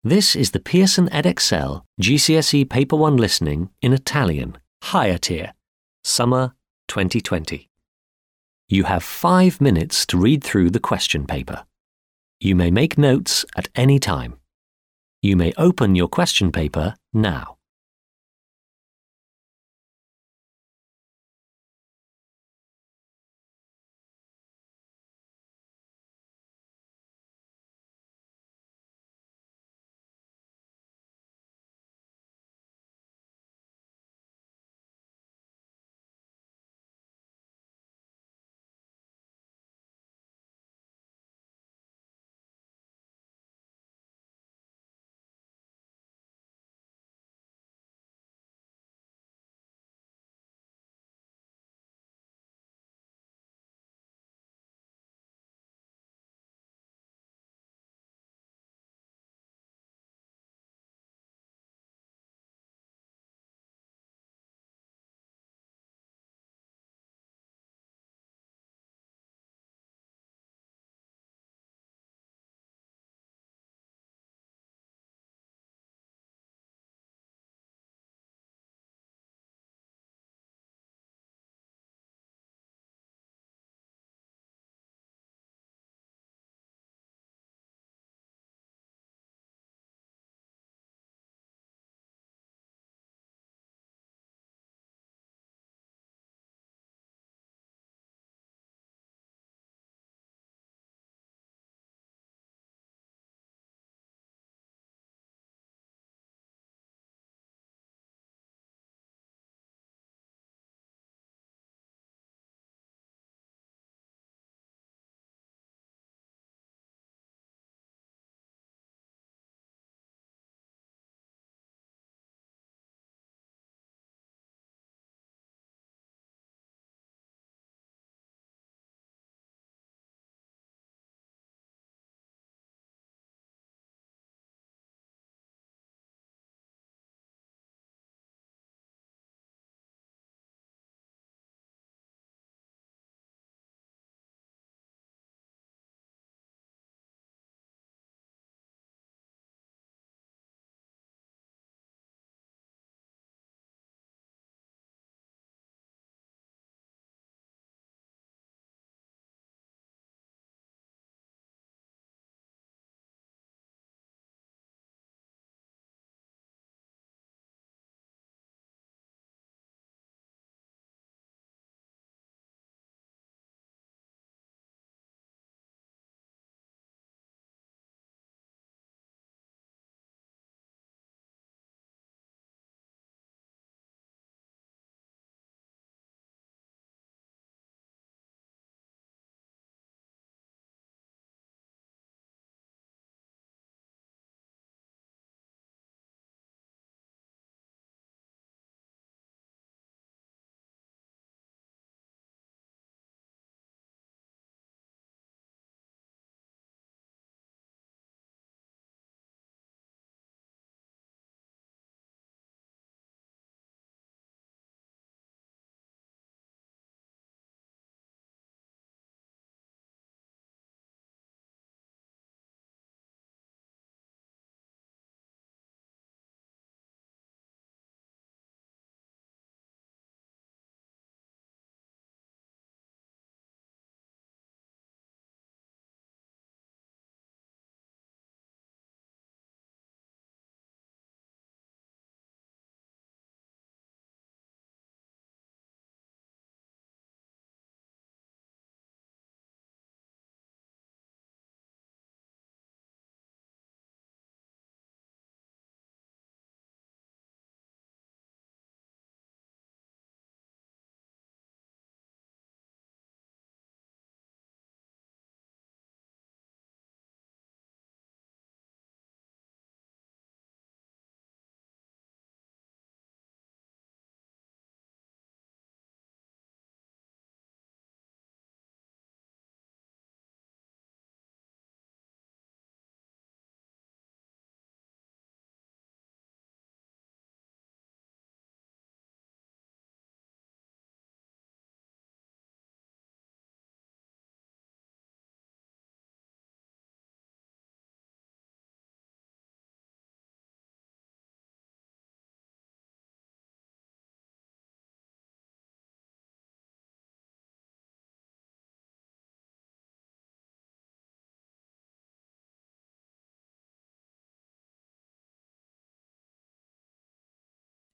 This is the Pearson Edexcel GCSE Paper 1 Listening in Italian, Higher Tier, Summer 2020. You have 5 minutes to read through the question paper. You may make notes at any time. You may open your question paper now.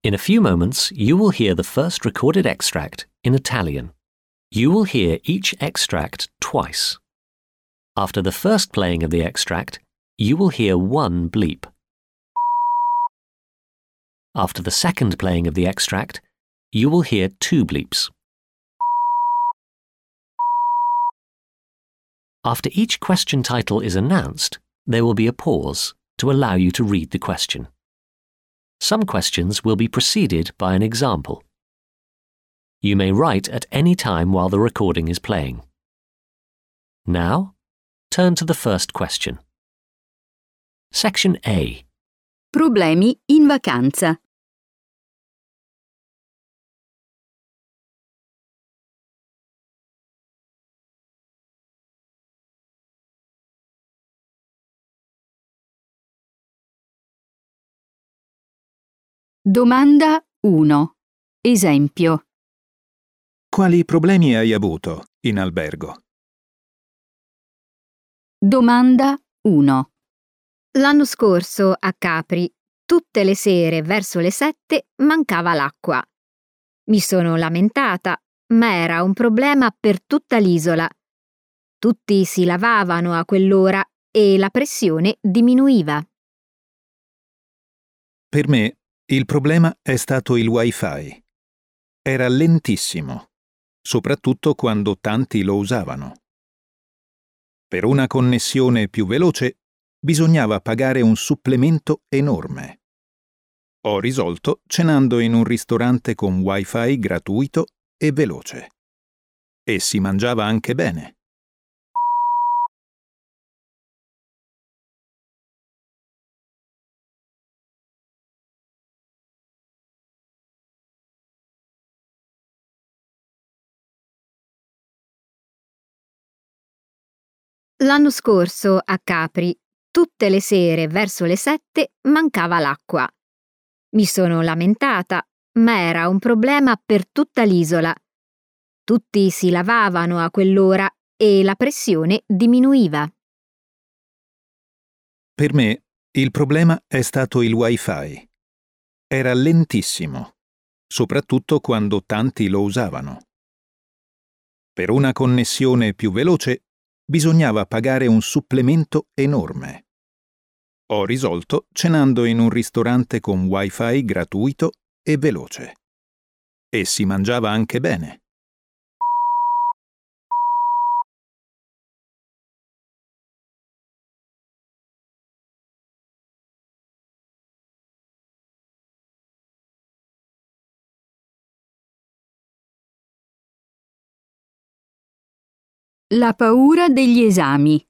In a few moments, you will hear the first recorded extract in Italian. You will hear each extract twice. After the first playing of the extract, you will hear one bleep. After the second playing of the extract, you will hear two bleeps. After each question title is announced, there will be a pause to allow you to read the question. Some questions will be preceded by an example. You may write at any time while the recording is playing. Now, turn to the first question. Section A. Problemi in vacanza. Domanda 1. Esempio. Quali problemi hai avuto in albergo? Domanda 1. L'anno scorso a Capri, tutte le sere verso le 7 mancava l'acqua. Mi sono lamentata, ma era un problema per tutta l'isola. Tutti si lavavano a quell'ora e la pressione diminuiva. Per me il problema è stato il Wi-Fi. Era lentissimo, soprattutto quando tanti lo usavano. Per una connessione più veloce bisognava pagare un supplemento enorme. Ho risolto cenando in un ristorante con Wi-Fi gratuito e veloce. E si mangiava anche bene. L'anno scorso a Capri, tutte le sere verso le 7 mancava l'acqua. Mi sono lamentata, ma era un problema per tutta l'isola. Tutti si lavavano a quell'ora e la pressione diminuiva. Per me il problema è stato il Wi-Fi. Era lentissimo, soprattutto quando tanti lo usavano. Per una connessione più veloce bisognava pagare un supplemento enorme. Ho risolto cenando in un ristorante con Wi-Fi gratuito e veloce. E si mangiava anche bene. La paura degli esami.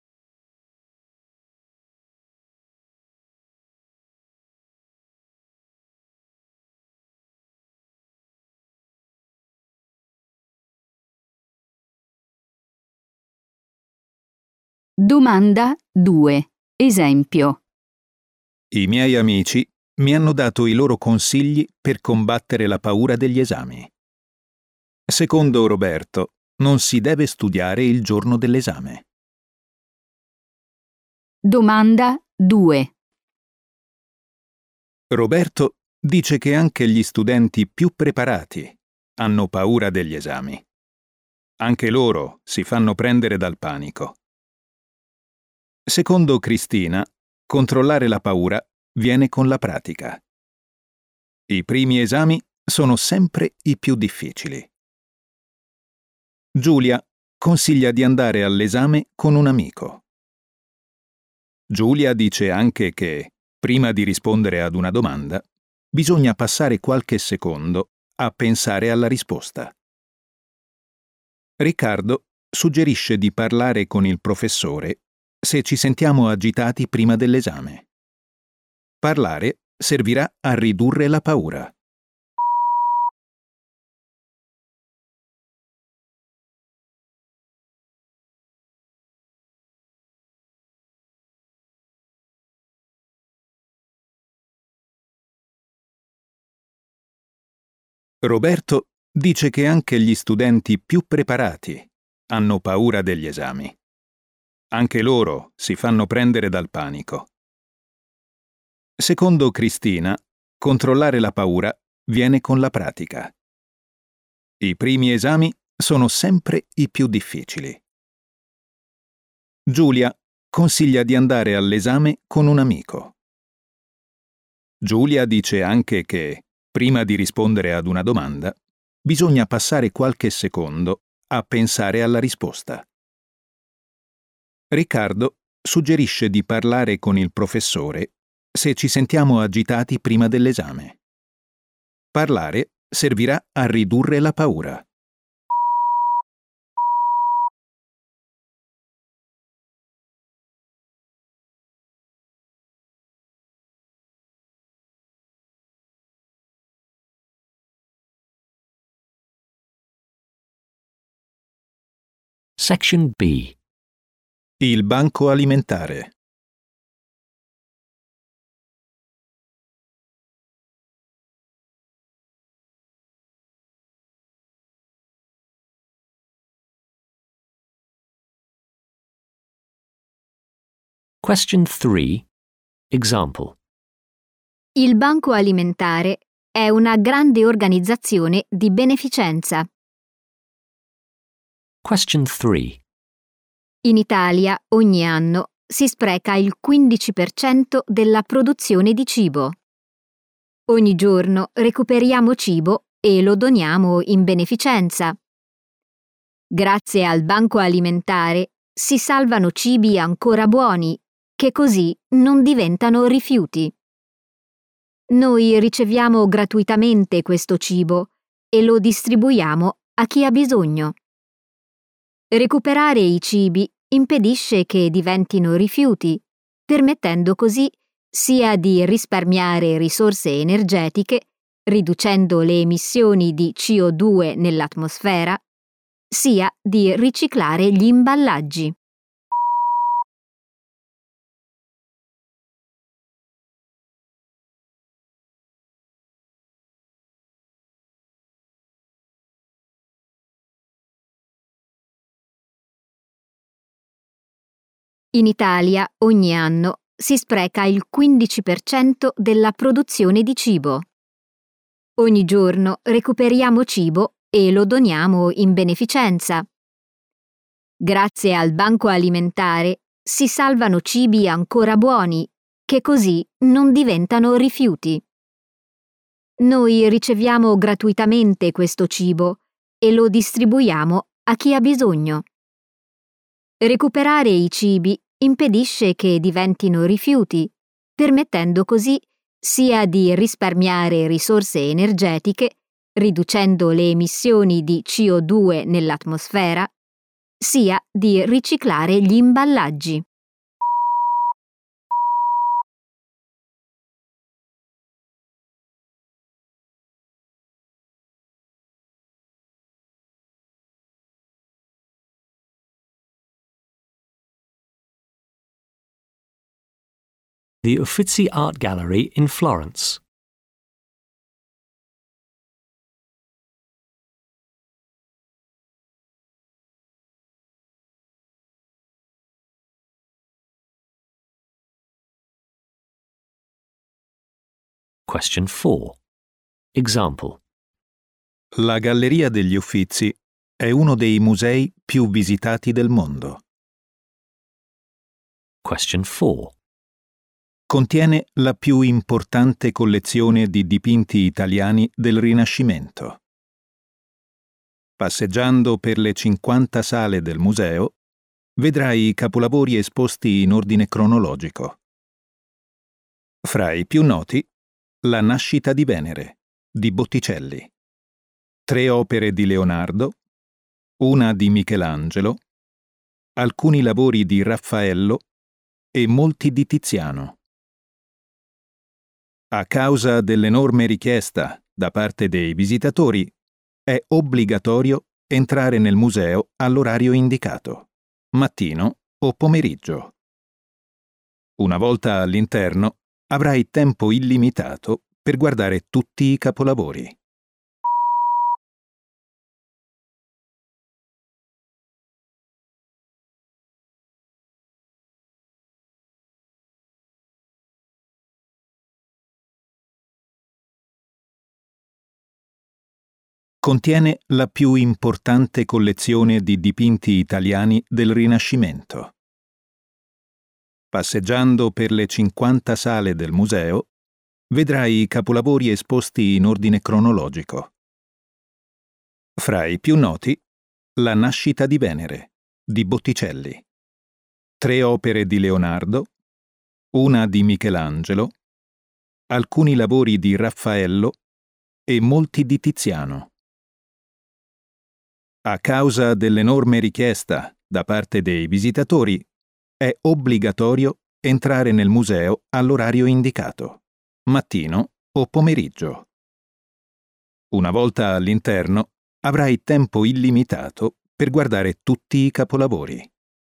Domanda 2. Esempio. I miei amici mi hanno dato i loro consigli per combattere la paura degli esami. Secondo Roberto, non si deve studiare il giorno dell'esame. Domanda 2. Roberto dice che anche gli studenti più preparati hanno paura degli esami. Anche loro si fanno prendere dal panico. Secondo Cristina, controllare la paura viene con la pratica. I primi esami sono sempre i più difficili. Giulia consiglia di andare all'esame con un amico. Giulia dice anche che, prima di rispondere ad una domanda, bisogna passare qualche secondo a pensare alla risposta. Riccardo suggerisce di parlare con il professore se ci sentiamo agitati prima dell'esame. Parlare servirà a ridurre la paura. Roberto dice che anche gli studenti più preparati hanno paura degli esami. Anche loro si fanno prendere dal panico. Secondo Cristina, Controllare la paura viene con la pratica. I primi esami sono sempre i più difficili. Giulia consiglia di andare all'esame con un amico. Giulia dice anche che, prima di rispondere ad una domanda, bisogna passare qualche secondo a pensare alla risposta. Riccardo suggerisce di parlare con il professore se ci sentiamo agitati prima dell'esame. Parlare servirà a ridurre la paura. Section B. Il banco alimentare. Question 3. Example. Il Banco Alimentare è una grande organizzazione di beneficenza. Question 3. In Italia ogni anno si spreca il 15% della produzione di cibo. Ogni giorno recuperiamo cibo e lo doniamo in beneficenza. Grazie al Banco Alimentare si salvano cibi ancora buoni, che così non diventano rifiuti. Noi riceviamo gratuitamente questo cibo e lo distribuiamo a chi ha bisogno. Recuperare i cibi impedisce che diventino rifiuti, permettendo così sia di risparmiare risorse energetiche, riducendo le emissioni di CO2 nell'atmosfera, sia di riciclare gli imballaggi. In Italia ogni anno si spreca il 15% della produzione di cibo. Ogni giorno recuperiamo cibo e lo doniamo in beneficenza. Grazie al Banco Alimentare si salvano cibi ancora buoni, che così non diventano rifiuti. Noi riceviamo gratuitamente questo cibo e lo distribuiamo a chi ha bisogno. Recuperare i cibi impedisce che diventino rifiuti, permettendo così sia di risparmiare risorse energetiche, riducendo le emissioni di CO2 nell'atmosfera, sia di riciclare gli imballaggi. The Uffizi Art Gallery in Florence. Question 4. Example. La Galleria degli Uffizi è uno dei musei più visitati del mondo. Question 4. Contiene la più importante collezione di dipinti italiani del Rinascimento. Passeggiando per le 50 sale del museo, vedrai i capolavori esposti in ordine cronologico. Fra i più noti, La nascita di Venere, di Botticelli, 3 opere di Leonardo, una di Michelangelo, alcuni lavori di Raffaello e molti di Tiziano. A causa dell'enorme richiesta da parte dei visitatori, è obbligatorio entrare nel museo all'orario indicato, mattino o pomeriggio. Una volta all'interno, avrai tempo illimitato per guardare tutti i capolavori. contiene la più importante collezione di dipinti italiani del Rinascimento. Passeggiando per le 50 sale del museo, vedrai i capolavori esposti in ordine cronologico. Fra i più noti, La nascita di Venere, di Botticelli, 3 opere di Leonardo, una di Michelangelo, alcuni lavori di Raffaello e molti di Tiziano. A causa dell'enorme richiesta da parte dei visitatori, è obbligatorio entrare nel museo all'orario indicato, mattino o pomeriggio. Una volta all'interno, avrai tempo illimitato per guardare tutti i capolavori.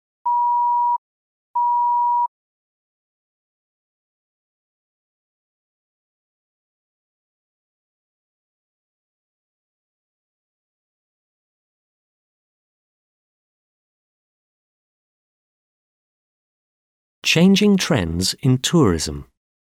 Changing trends in tourism.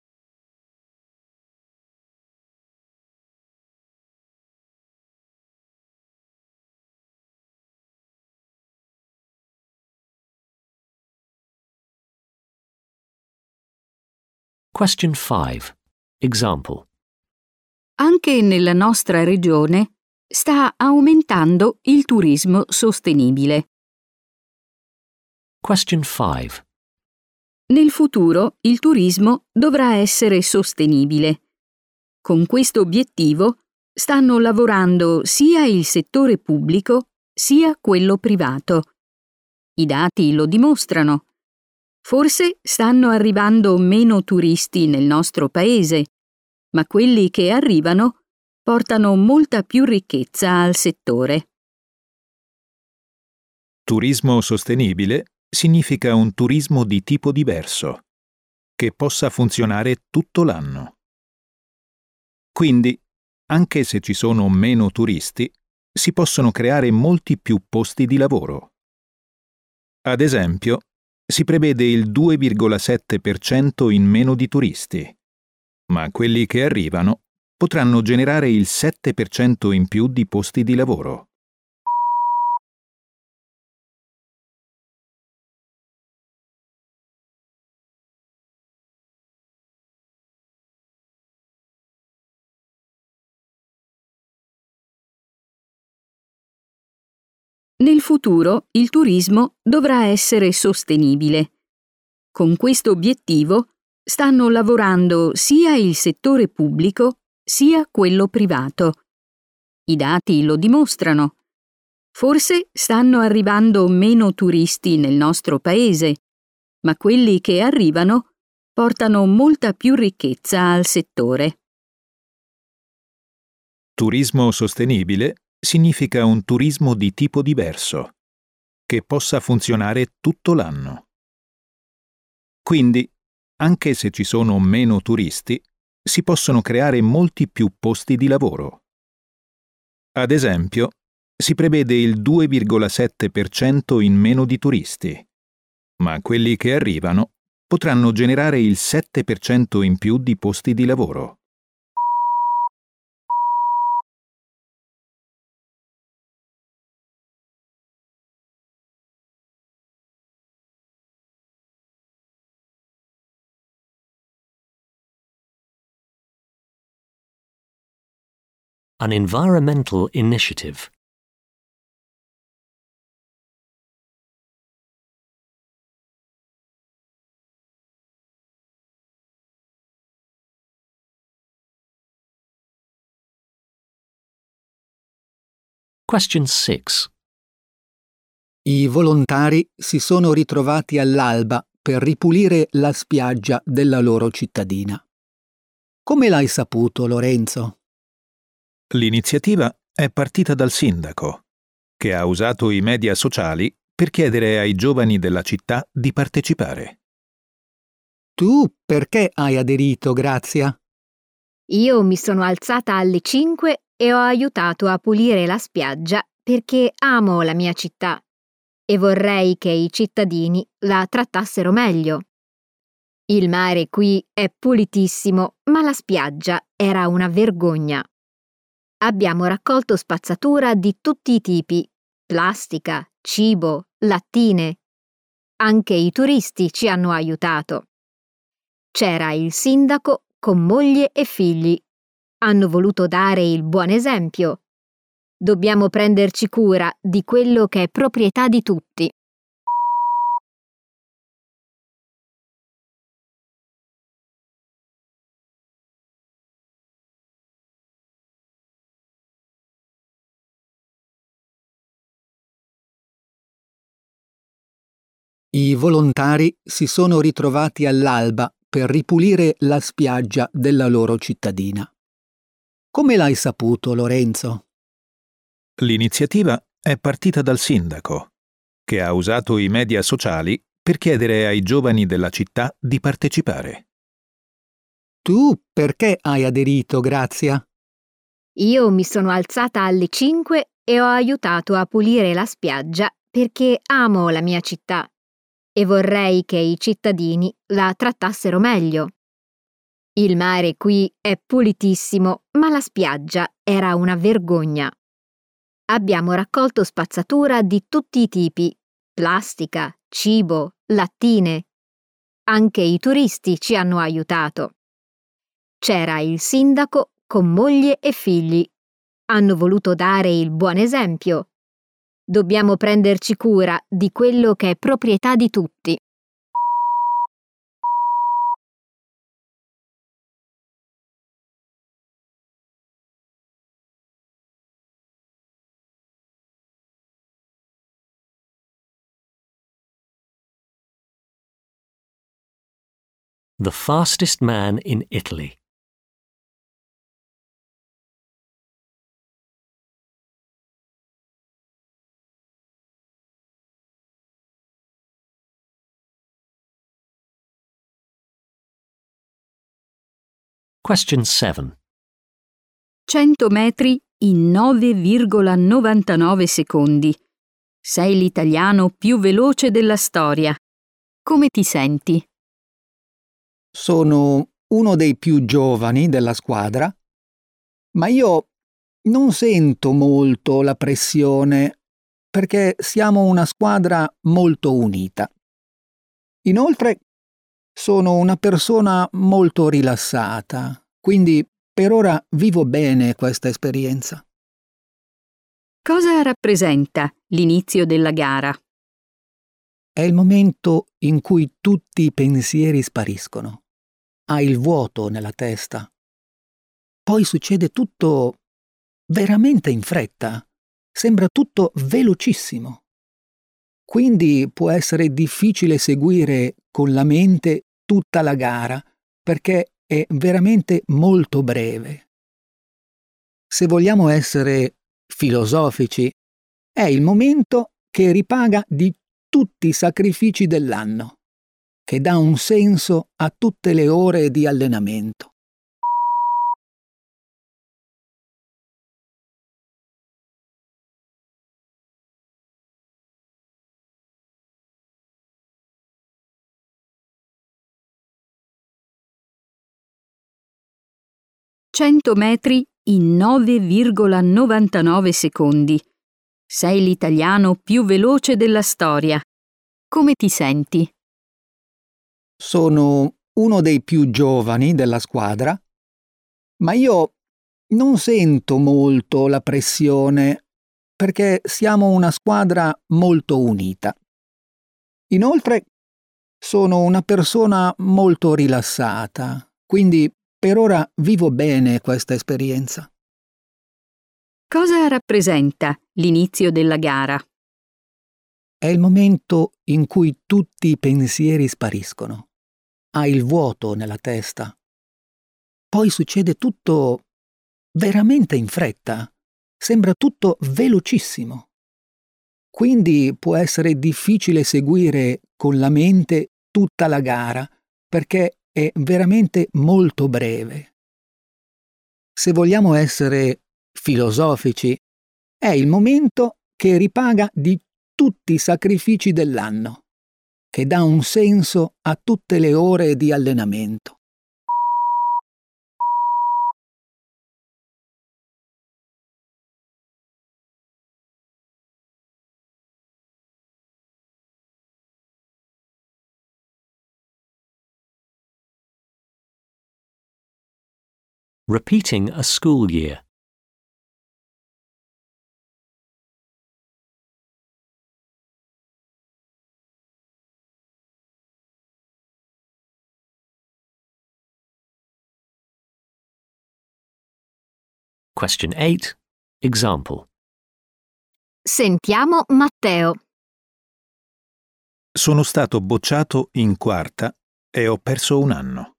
Question 5. Example. Anche nella nostra regione sta aumentando il turismo sostenibile. Question 5. Nel futuro il turismo dovrà essere sostenibile. Con questo obiettivo stanno lavorando sia il settore pubblico sia quello privato. I dati lo dimostrano. Forse stanno arrivando meno turisti nel nostro paese, ma quelli che arrivano portano molta più ricchezza al settore. Turismo sostenibile significa un turismo di tipo diverso, che possa funzionare tutto l'anno. Quindi, anche se ci sono meno turisti, si possono creare molti più posti di lavoro. Ad esempio, si prevede il 2,7% in meno di turisti, ma quelli che arrivano potranno generare il 7% in più di posti di lavoro. Nel futuro il turismo dovrà essere sostenibile. Con questo obiettivo stanno lavorando sia il settore pubblico sia quello privato. I dati lo dimostrano. Forse stanno arrivando meno turisti nel nostro paese, ma quelli che arrivano portano molta più ricchezza al settore. Turismo sostenibile significa un turismo di tipo diverso, che possa funzionare tutto l'anno. Quindi, anche se ci sono meno turisti, si possono creare molti più posti di lavoro. Ad esempio, si prevede il 2,7% in meno di turisti, ma quelli che arrivano potranno generare il 7% in più di posti di lavoro. An environmental initiative. Question 6. I volontari si sono ritrovati all'alba per ripulire la spiaggia della loro cittadina. Come l'hai saputo, Lorenzo? L'iniziativa è partita dal sindaco, che ha usato i media sociali per chiedere ai giovani della città di partecipare. Tu perché hai aderito, Grazia? Io mi sono alzata alle 5 e ho aiutato a pulire la spiaggia perché amo la mia città e vorrei che i cittadini la trattassero meglio. Il mare qui è pulitissimo, ma la spiaggia era una vergogna. Abbiamo raccolto spazzatura di tutti i tipi: plastica, cibo, lattine. Anche i turisti ci hanno aiutato. C'era il sindaco con moglie e figli. Hanno voluto dare il buon esempio. Dobbiamo prenderci cura di quello che è proprietà di tutti. I volontari si sono ritrovati all'alba per ripulire la spiaggia della loro cittadina. Come l'hai saputo, Lorenzo? L'iniziativa è partita dal sindaco, che ha usato i media sociali per chiedere ai giovani della città di partecipare. Tu perché hai aderito, Grazia? Io mi sono alzata alle 5 e ho aiutato a pulire la spiaggia perché amo la mia città e vorrei che i cittadini la trattassero meglio. Il mare qui è pulitissimo, ma la spiaggia era una vergogna. Abbiamo raccolto spazzatura di tutti i tipi: plastica, cibo, lattine. Anche i turisti ci hanno aiutato. C'era il sindaco con moglie e figli. Hanno voluto dare il buon esempio. Dobbiamo prenderci cura di quello che è proprietà di tutti. The fastest man in Italy. Question 7. 100 metri in 9,99 secondi. Sei l'italiano più veloce della storia. Come ti senti? Sono uno dei più giovani della squadra, ma io non sento molto la pressione perché siamo una squadra molto unita. Inoltre, sono una persona molto rilassata, quindi per ora vivo bene questa esperienza. Cosa rappresenta l'inizio della gara? È il momento in cui tutti i pensieri spariscono. Hai il vuoto nella testa. Poi succede tutto veramente in fretta. Sembra tutto velocissimo. Quindi può essere difficile seguire con la mente tutta la gara, perché è veramente molto breve. Se vogliamo essere filosofici, è il momento che ripaga di tutti i sacrifici dell'anno, che dà un senso a tutte le ore di allenamento. «100 metri in 9,99 secondi. Sei l'italiano più veloce della storia. Come ti senti?» Sono uno dei più giovani della squadra, ma io non sento molto la pressione perché siamo una squadra molto unita. Inoltre, sono una persona molto rilassata, quindi per ora vivo bene questa esperienza. Cosa rappresenta l'inizio della gara? È il momento in cui tutti i pensieri spariscono. Hai il vuoto nella testa. Poi succede tutto veramente in fretta. Sembra tutto velocissimo. Quindi può essere difficile seguire con la mente tutta la gara, perché è veramente molto breve. Se vogliamo essere filosofici, è il momento che ripaga di tutti i sacrifici dell'anno, che dà un senso a tutte le ore di allenamento. Repeating a school year. Question 8. Example. Sentiamo Matteo. Sono stato bocciato in quarta e ho perso un anno.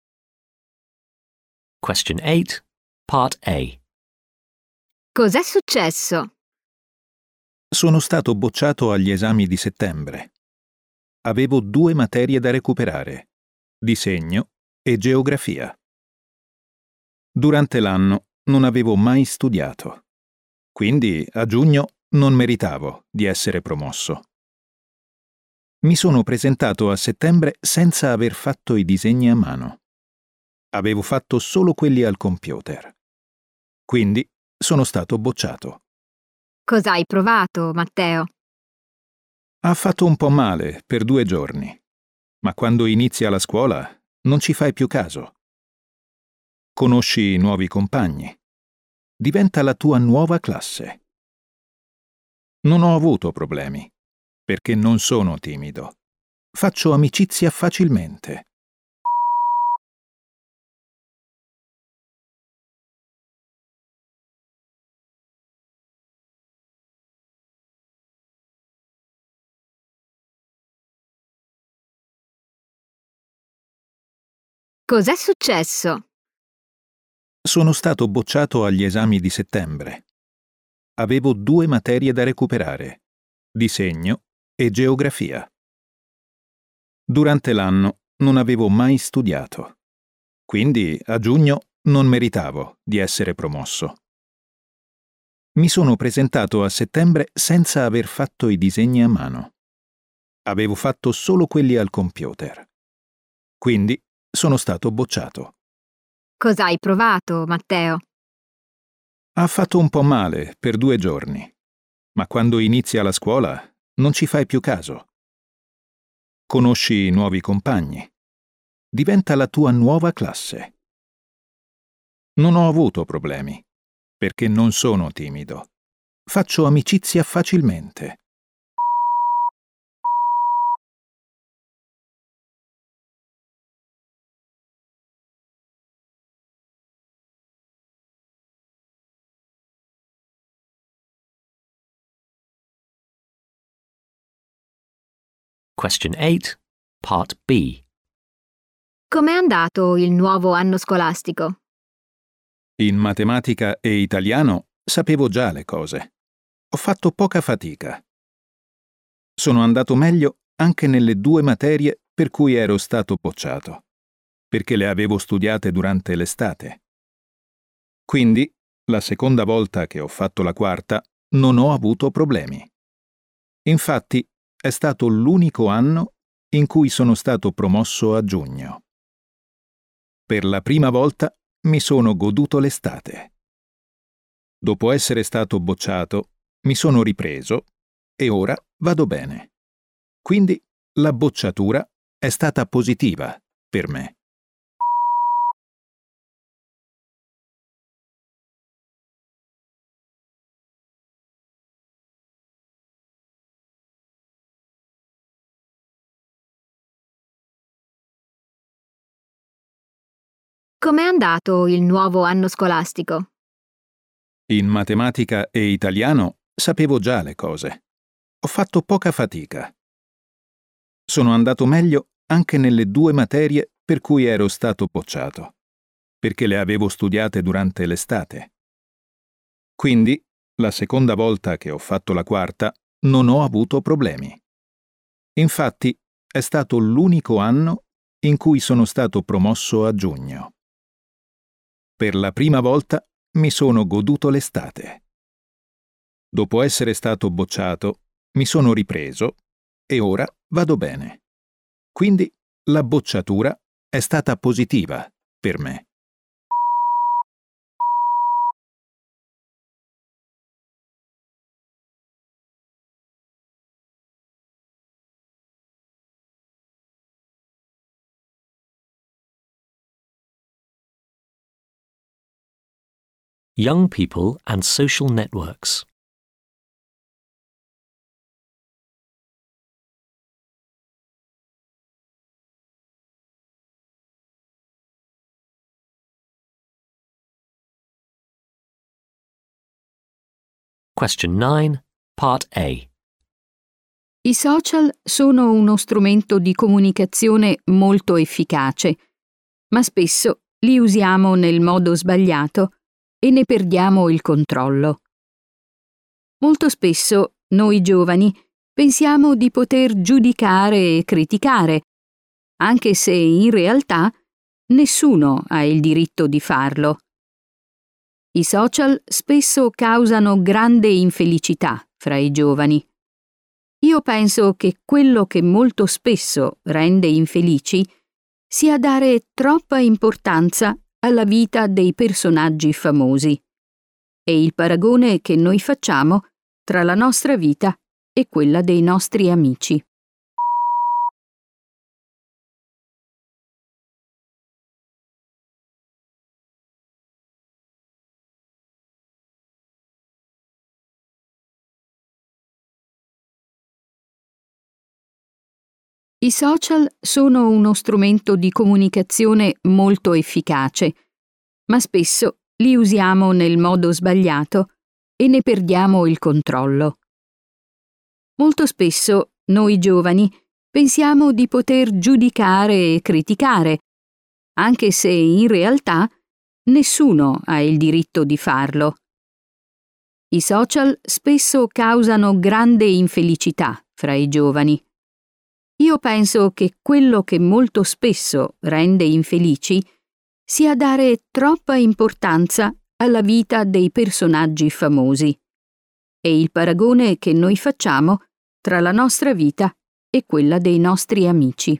Question 8. Part A. Cos'è successo? Sono stato bocciato agli esami di settembre. Avevo 2 materie da recuperare: disegno e geografia. Durante l'anno non avevo mai studiato, quindi a giugno non meritavo di essere promosso. Mi sono presentato a settembre senza aver fatto i disegni a mano. Avevo fatto solo quelli al computer. Quindi sono stato bocciato. Cosa hai provato, Matteo? Ha fatto un po' male per 2 giorni, ma quando inizia la scuola non ci fai più caso. Conosci nuovi compagni. Diventa la tua nuova classe. Non ho avuto problemi, perché non sono timido. Faccio amicizia facilmente. Cos'è successo? Sono stato bocciato agli esami di settembre. Avevo 2 materie da recuperare: disegno e geografia. Durante l'anno non avevo mai studiato, quindi a giugno non meritavo di essere promosso. Mi sono presentato a settembre senza aver fatto i disegni a mano. Avevo fatto solo quelli al computer. Quindi sono stato bocciato. Cosa hai provato, Matteo? Ha fatto un po' male per 2 giorni, ma quando inizia la scuola non ci fai più caso. Conosci nuovi compagni. Diventa la tua nuova classe. Non ho avuto problemi, perché non sono timido. Faccio amicizia facilmente. Question 8. Part B. Com'è andato il nuovo anno scolastico? In matematica e italiano sapevo già le cose. Ho fatto poca fatica. Sono andato meglio anche nelle 2 materie per cui ero stato bocciato, perché le avevo studiate durante l'estate. Quindi, la seconda volta che ho fatto la quarta, non ho avuto problemi. Infatti, è stato l'unico anno in cui sono stato promosso a giugno. Per la prima volta mi sono goduto l'estate. Dopo essere stato bocciato, mi sono ripreso e ora vado bene. Quindi la bocciatura è stata positiva per me. Com'è andato il nuovo anno scolastico? In matematica e italiano sapevo già le cose. Ho fatto poca fatica. Sono andato meglio anche nelle 2 materie per cui ero stato bocciato, perché le avevo studiate durante l'estate. Quindi, la seconda volta che ho fatto la quarta, non ho avuto problemi. Infatti, è stato l'unico anno in cui sono stato promosso a giugno. Per la prima volta mi sono goduto l'estate. Dopo essere stato bocciato, mi sono ripreso e ora vado bene. Quindi la bocciatura è stata positiva per me. Young people and social networks. Question 9, Part A. I social sono uno strumento di comunicazione molto efficace, ma spesso li usiamo nel modo sbagliato e ne perdiamo il controllo. Molto spesso noi giovani pensiamo di poter giudicare e criticare, anche se in realtà nessuno ha il diritto di farlo. I social spesso causano grande infelicità fra i giovani. Io penso che quello che molto spesso rende infelici sia dare troppa importanza alla vita dei personaggi famosi e il paragone che noi facciamo tra la nostra vita e quella dei nostri amici. I social sono uno strumento di comunicazione molto efficace, ma spesso li usiamo nel modo sbagliato e ne perdiamo il controllo. Molto spesso noi giovani pensiamo di poter giudicare e criticare, anche se in realtà nessuno ha il diritto di farlo. I social spesso causano grande infelicità fra i giovani. Io penso che quello che molto spesso rende infelici sia dare troppa importanza alla vita dei personaggi famosi e il paragone che noi facciamo tra la nostra vita e quella dei nostri amici.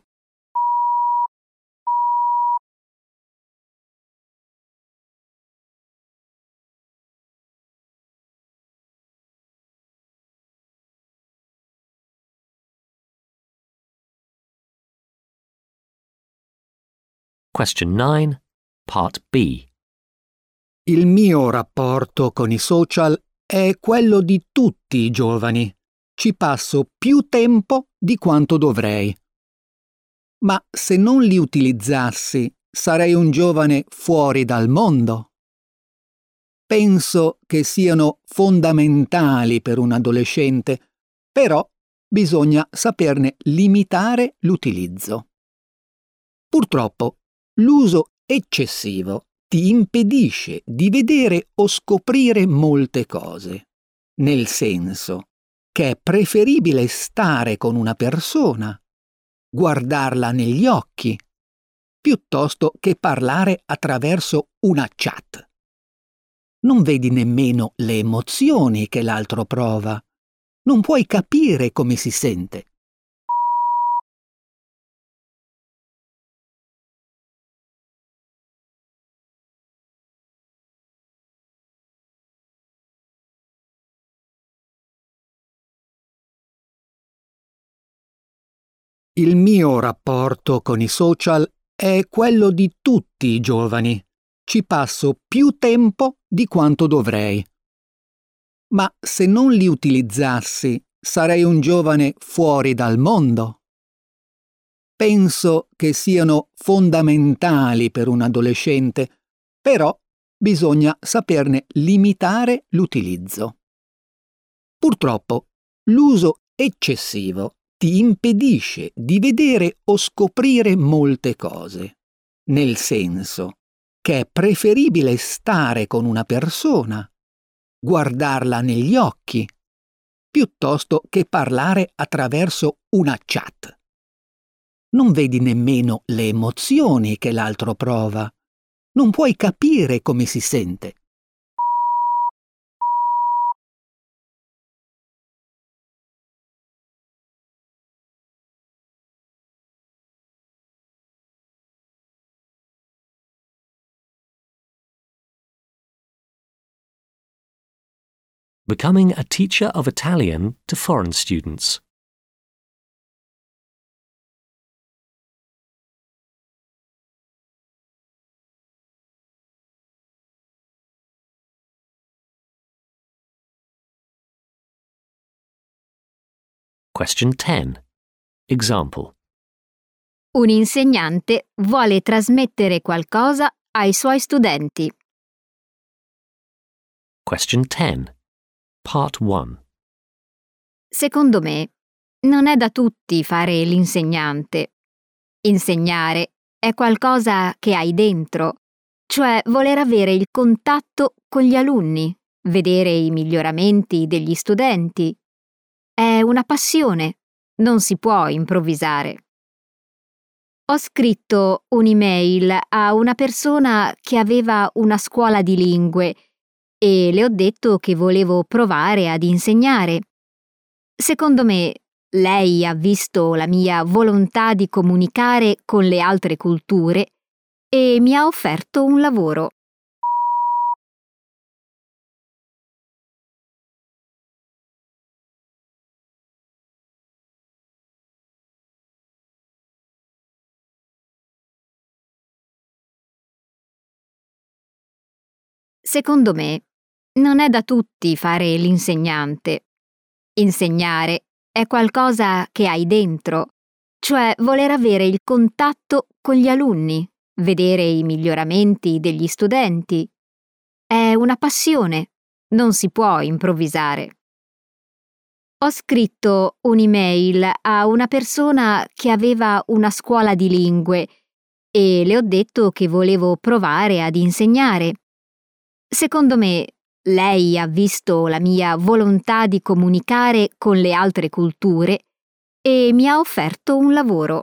Question 9, Part B. Il mio rapporto con i social è quello di tutti i giovani. Ci passo più tempo di quanto dovrei. Ma se non li utilizzassi, sarei un giovane fuori dal mondo. Penso che siano fondamentali per un adolescente, però bisogna saperne limitare l'utilizzo. Purtroppo, l'uso eccessivo ti impedisce di vedere o scoprire molte cose, nel senso che è preferibile stare con una persona, guardarla negli occhi, piuttosto che parlare attraverso una chat. Non vedi nemmeno le emozioni che l'altro prova, non puoi capire come si sente. Il mio rapporto con i social è quello di tutti i giovani. Ci passo più tempo di quanto dovrei. Ma se non li utilizzassi, sarei un giovane fuori dal mondo. Penso che siano fondamentali per un adolescente, però bisogna saperne limitare l'utilizzo. Purtroppo, l'uso eccessivo ti impedisce di vedere o scoprire molte cose, nel senso che è preferibile stare con una persona, guardarla negli occhi, piuttosto che parlare attraverso una chat. Non vedi nemmeno le emozioni che l'altro prova, non puoi capire come si sente. Becoming a teacher of Italian to foreign students. Question 10. Example. Un insegnante vuole trasmettere qualcosa ai suoi studenti. Question 10. Part 1. Secondo me, non è da tutti fare l'insegnante. Insegnare è qualcosa che hai dentro, cioè voler avere il contatto con gli alunni, vedere i miglioramenti degli studenti. È una passione, non si può improvvisare. Ho scritto un'email a una persona che aveva una scuola di lingue e le ho detto che volevo provare ad insegnare. Secondo me, lei ha visto la mia volontà di comunicare con le altre culture e mi ha offerto un lavoro. Secondo me, non è da tutti fare l'insegnante. Insegnare è qualcosa che hai dentro, cioè voler avere il contatto con gli alunni, vedere i miglioramenti degli studenti. È una passione, non si può improvvisare. Ho scritto un'email a una persona che aveva una scuola di lingue e le ho detto che volevo provare ad insegnare. Secondo me, lei ha visto la mia volontà di comunicare con le altre culture e mi ha offerto un lavoro.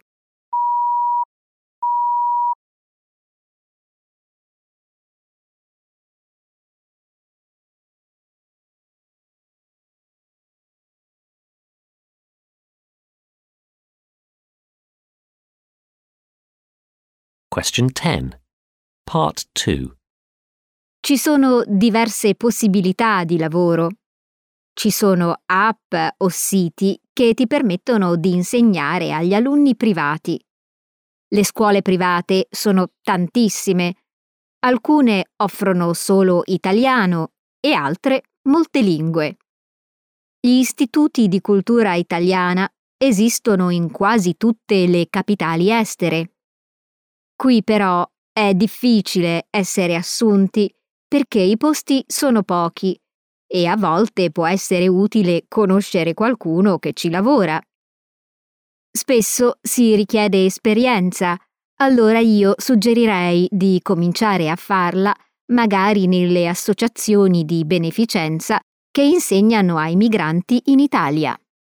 Question 10. Part 2. Ci sono diverse possibilità di lavoro. Ci sono app o siti che ti permettono di insegnare agli alunni privati. Le scuole private sono tantissime. Alcune offrono solo italiano e altre molte lingue. Gli istituti di cultura italiana esistono in quasi tutte le capitali estere. Qui però è difficile essere assunti perché i posti sono pochi e a volte può essere utile conoscere qualcuno che ci lavora. Spesso si richiede esperienza, allora io suggerirei di cominciare a farla magari nelle associazioni di beneficenza che insegnano ai migranti in Italia.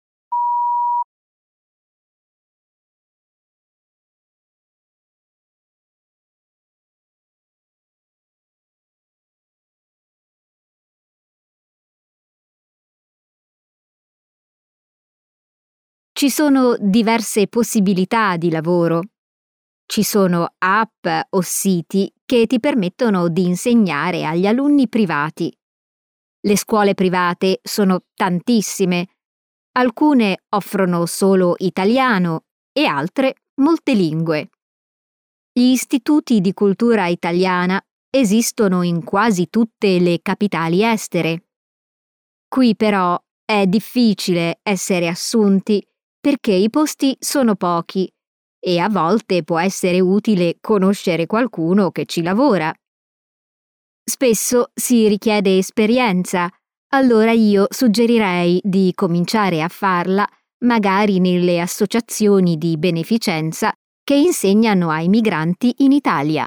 Ci sono diverse possibilità di lavoro. Ci sono app o siti che ti permettono di insegnare agli alunni privati. Le scuole private sono tantissime. Alcune offrono solo italiano e altre molte lingue. Gli istituti di cultura italiana esistono in quasi tutte le capitali estere. Qui però è difficile essere assunti perché i posti sono pochi e a volte può essere utile conoscere qualcuno che ci lavora. Spesso si richiede esperienza, allora io suggerirei di cominciare a farla magari nelle associazioni di beneficenza che insegnano ai migranti in Italia.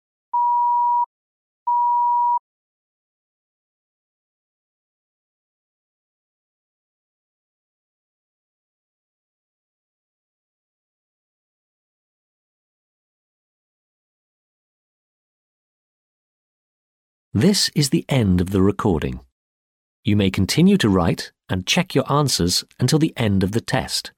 This is the end of the recording. You may continue to write and check your answers until the end of the test.